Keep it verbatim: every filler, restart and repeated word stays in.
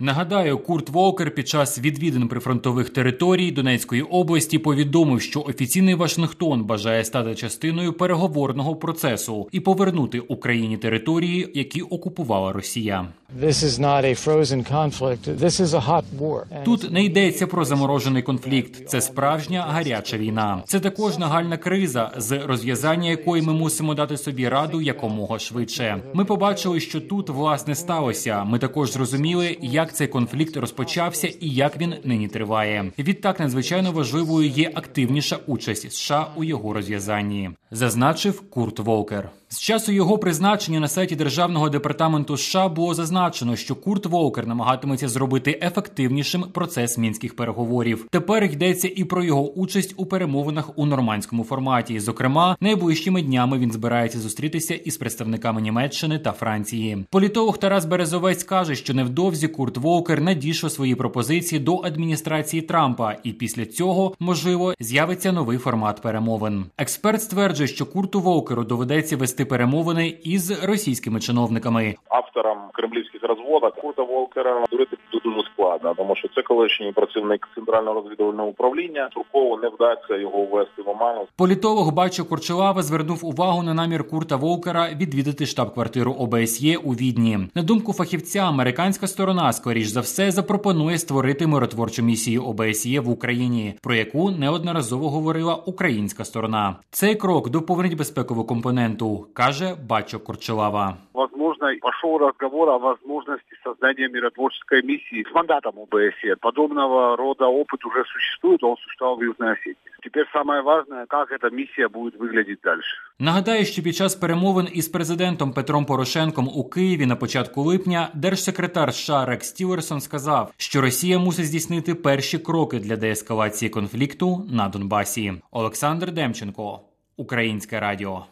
Нагадаю, Курт Волкер під час відвідин прифронтових територій Донецької області повідомив, що офіційний Вашингтон бажає стати частиною переговорного процесу і повернути Україні території, які окупувала Росія. Тут не йдеться про заморожений конфлікт. Це справжня гаряча війна. Це також нагальна криза, з розв'язання якої ми мусимо дати собі раду якомога швидше. Ми побачили, що тут, власне, сталося. Ми також зрозуміли, як цей конфлікт розпочався і як він нині триває. Відтак, надзвичайно важливою є активніша участь США у його розв'язанні, зазначив Курт Волкер. З часу його призначення на сайті Державного департаменту США було зазначено, що Курт Волкер намагатиметься зробити ефективнішим процес мінських переговорів. Тепер йдеться і про його участь у перемовинах у нормандському форматі. Зокрема, найближчими днями він збирається зустрітися із представниками Німеччини та Франції. Політолог Тарас Березовець каже, що невдовзі Курт Волкер надійшов свої пропозиції до адміністрації Трампа, і після цього, можливо, з'явиться новий формат перемовин. Експерт стверджує, що Курту Волкеру доведеться вести перемовини із російськими чиновниками. Авторам кремлівських розводок Курта Волкера дурити дуже складно, тому що це колишній працівник Центрального розвідувального управління. Туркову не вдасться його ввести в оману. Політолог Бачо Курчелава звернув увагу на намір Курта Волкера відвідати штаб-квартиру О Б С Є у Відні. На думку фахівця, американська сторона, скоріш за все, запропонує створити миротворчу місію О Б С Є в Україні, про яку неодноразово говорила українська сторона. Цей крок доповнить безпекову компоненту, каже Бачо Курчелава. Возможно, пошел разговор о возможности создания миротворческой миссии с мандатом О Б С Е. Подобного рода опыт уже существует, он существовал в Южной Осетии. Теперь самое важное, как эта миссия будет выглядеть дальше. Нагадаю, що під час перемовин із президентом Петром Порошенком у Києві на початку липня держсекретар США Рекс Тілерсон сказав, що Росія мусить здійснити перші кроки для деескалації конфлікту на Донбасі. Олександр Демченко, Українське радіо.